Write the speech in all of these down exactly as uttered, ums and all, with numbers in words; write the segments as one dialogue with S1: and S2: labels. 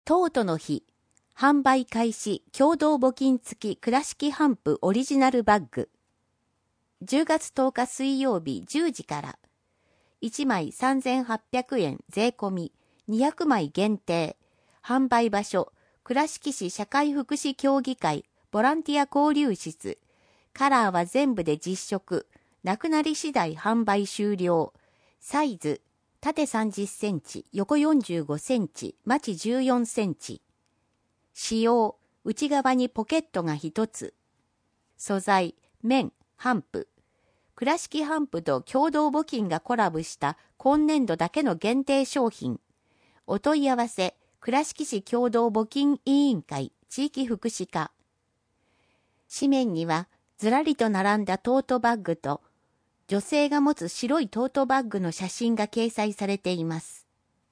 S1: トートの日、販売開始、共同募金付き倉敷帆布オリジナルバッグ。じゅうがつとおか水曜日じゅうじから。いちまいさんぜんはっぴゃくえん税込み、にひゃくまい限定。販売場所、倉敷市社会福祉協議会ボランティア交流室。カラーは全部でじゅっしょく。なくなり次第販売終了。サイズ、縦さんじゅっセンチ、横よんじゅうごセンチ、マチじゅうよんセンチ。使用、内側にポケットがひとつ。素材、綿、帆布。倉敷帆布と共同募金がコラボした今年度だけの限定商品。お問い合わせ、倉敷市共同募金委員会地域福祉課。紙面にはずらりと並んだトートバッグと女性が持つ白いトートバッグの写真が掲載されています。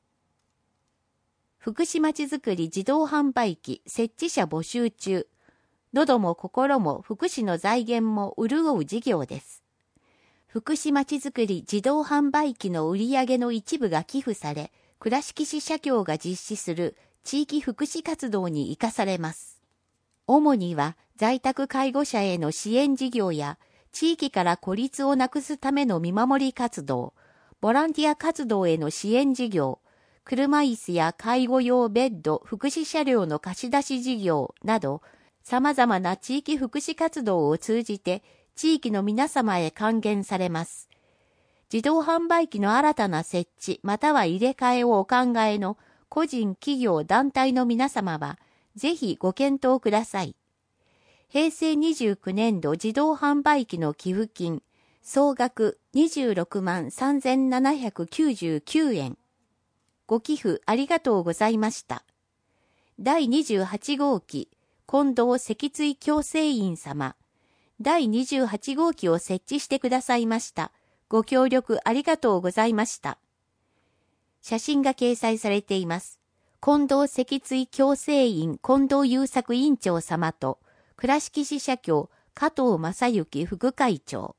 S1: 福祉まちづくり自動販売機設置者募集中。喉も心も福祉の財源も潤う事業です。福祉まちづくり自動販売機の売上の一部が寄付され、倉敷市社協が実施する地域福祉活動に生かされます。主には在宅介護者への支援事業や、地域から孤立をなくすための見守り活動、ボランティア活動への支援事業、車椅子や介護用ベッド、福祉車両の貸し出し事業など、様々な地域福祉活動を通じて、地域の皆様へ還元されます。自動販売機の新たな設置または入れ替えをお考えの個人、企業、団体の皆様は、ぜひご検討ください。へいせいにじゅうきゅうねんど自動販売機の寄付金、総額にじゅうろくまんさんぜんななひゃくきゅうじゅうきゅうえん。ご寄付ありがとうございました。だいにじゅうはちごうき、近藤脊椎矯正院様。だいにじゅうはちごうきを設置してくださいました。ご協力ありがとうございました。写真が掲載されています。近藤脊椎矯正院近藤優作院長様と、倉敷市社協加藤正幸副会長。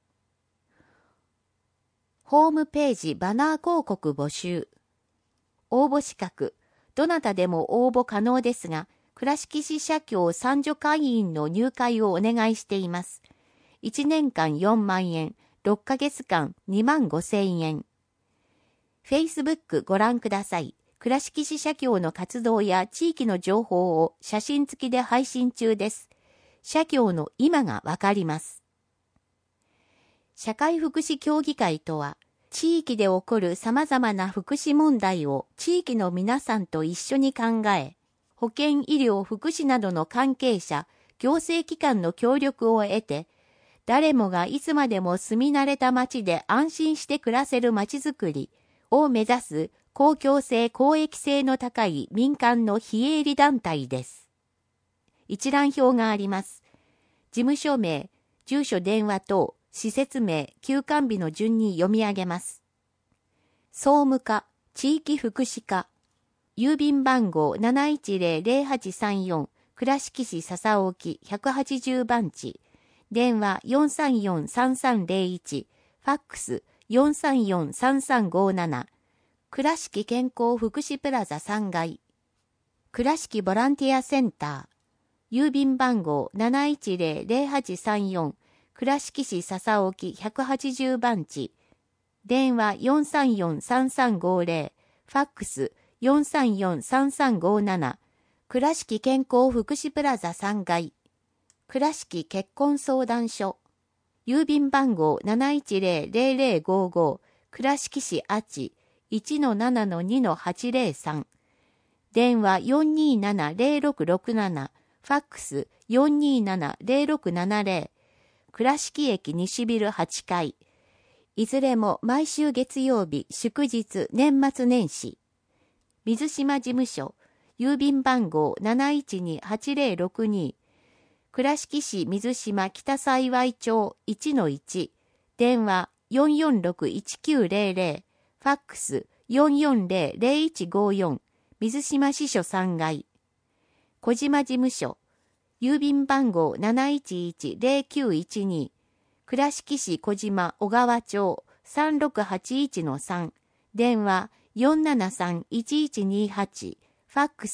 S1: ホームページバナー広告募集。応募資格、どなたでも応募可能ですが、倉敷市社協参助会員の入会をお願いしています。いちねんかんよんまんえん、ろっかげつかんにまんごせんえん。Facebook ご覧ください。倉敷市社協の活動や地域の情報を写真付きで配信中です。社協の今がわかります。社会福祉協議会とは、地域で起こる様々な福祉問題を地域の皆さんと一緒に考え、保健医療福祉などの関係者、行政機関の協力を得て、誰もがいつまでも住み慣れた町で安心して暮らせる町づくりを目指す公共性公益性の高い民間の非営利団体です。一覧表があります。事務所名、住所電話等、施設名、休館日の順に読み上げます。総務課、地域福祉課、郵便番号 なないちぜろぜろはちさんよん、倉敷市笹沖ひゃくはちじゅうばんち、電話 よんさんよんさんさんぜろいち、ファックス よんさんよんさんさんごなな、倉敷健康福祉プラザさんがい、倉敷ボランティアセンター、郵便番号 なないちぜろぜろはちさんよん、倉敷市笹沖ひゃくはちじゅうばんち、電話 よんさんよんさんさんごぜろ、ファックス よんさんよんさんさんごなな、倉敷健康福祉プラザさんがい、倉敷結婚相談所、郵便番号 なないちぜろぜろぜろごご、倉敷市阿智 いちのななのにのはちぜろさん、電話 よんにーななぜろろくろくなな、ファックス よんにーななぜろろくななぜろ、倉敷駅西ビルはちかい。いずれも毎週月曜日、祝日、年末年始。水島事務所、郵便番号 なないちにはちぜろろくに、倉敷市水島北幸町 いちのいち、電話 よんよんろくいちきゅうぜろぜろ、ファックス よんよんぜろぜろいちごよん、水島支所さんがい。小島事務所、郵便番号 なないちいちぜろきゅういちに、倉敷市小島小川町 さんろくはちいちのさん、電話 よんななさんいちいちにはち、ファックス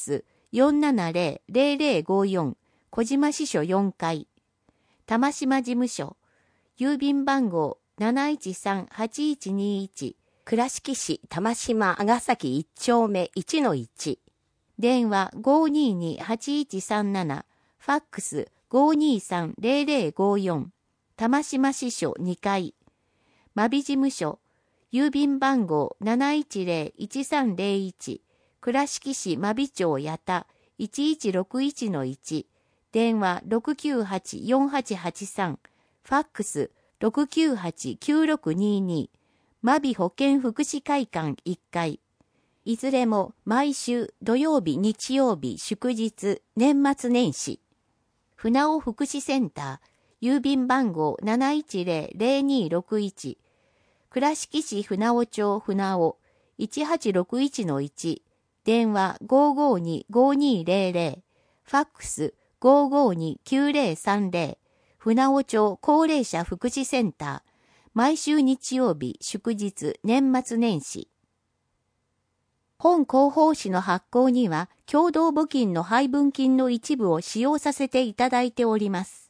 S1: よんななゼロ ゼロゼロごよん 小島支所よんかい。玉島事務所。郵便番号 なないちさんはちいちにいち。倉敷市玉島阿ヶ崎いっ丁目 いちのいち。電話 ごーにーにーはちいちさんなな。ファックス ごーにーさんゼロゼロごよん。玉島支所にかい。真備事務所。郵便番号 なないちゼロ いちさんゼロいち。倉敷市真備町八田 いちいちろくいちのいち。電話 ろくきゅうはちよんはちはちさん。ファックス ろくきゅうはちきゅうろくにーにー。真備保健福祉会館いっかい。いずれも毎週土曜日、日曜日、祝日、年末年始。船尾福祉センター、郵便番号 なないちゼロ ゼロにーろくいち。倉敷市船尾町船尾 いちはちろくいちのいち。電話 ごーごーにーごーにーゼロゼロ。ファックス ごーごーにーきゅうゼロさんゼロ。船尾町高齢者福祉センター。毎週日曜日、祝日、年末年始。本広報誌の発行には、共同募金の配分金の一部を使用させていただいております。